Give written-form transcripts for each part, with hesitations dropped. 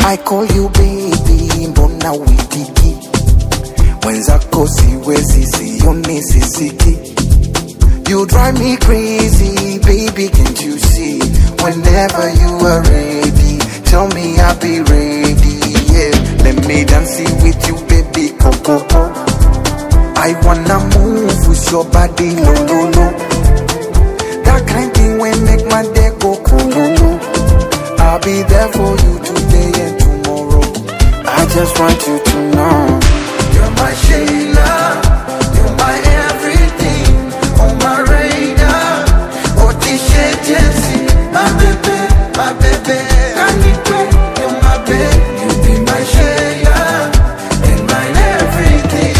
I call you baby, mbona uitiki? Mwenzako siwezi, sioni sisiki. You drive me crazy, baby, can't you see? Whenever you are ready, tell me I'll be ready, yeah. Let me dance with you, baby, coco. I wanna move with your body, lo, lo, lo. That kind thing will make my day go cool, lo, lo. I'll be there for you today and tomorrow. I just want you to know you're my Sheila, you're my everything, on my radar. Oh, t-shirt, Jesse, my baby, my baby. You're my baby, you be my Sheila, and my everything.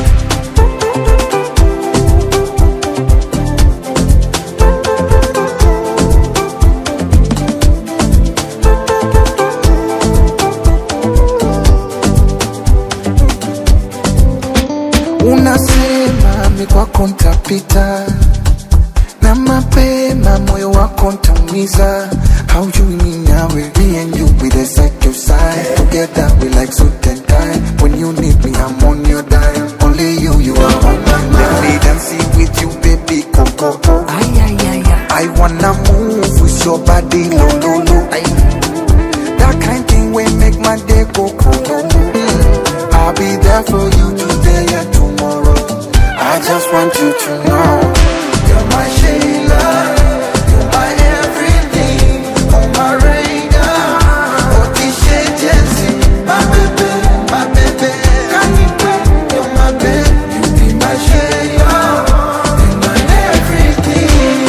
Unasema mi kwako ntapita, na mapema moyo wako ntaumiza. Haujui mi nawe, me and you we the side to side. Together we like suit and tie. When you need me I'm on your dime. Only you are on my mind. Let me dance with you baby, coco. I wanna move with your body, lo, lo, lo. That kind thing will make my day go cool. I'll be there for you today and tomorrow. I just want you to know you're my Sheila, you're my everything, on my radar. Oh, t-shirt, Jesse, my baby, my baby. You're my baby, you be my Sheila, and my everything.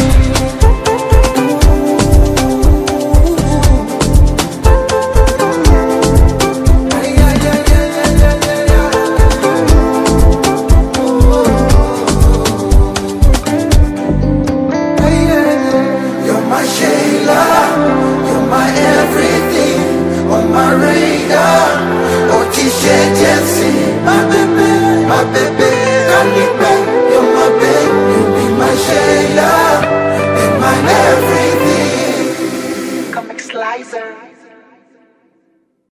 You're my Sheila, you're my everything, on my radar. Oh, t-shirt, Jesse, my baby, my baby.